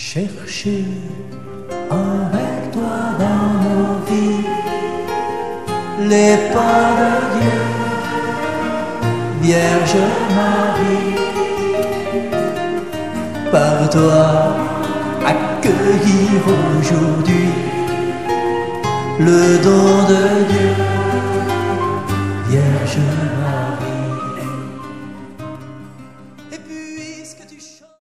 chercher avec toi dans nos vies les pas de Dieu, Vierge Marie, par toi accueillir aujourd'hui le don de Dieu.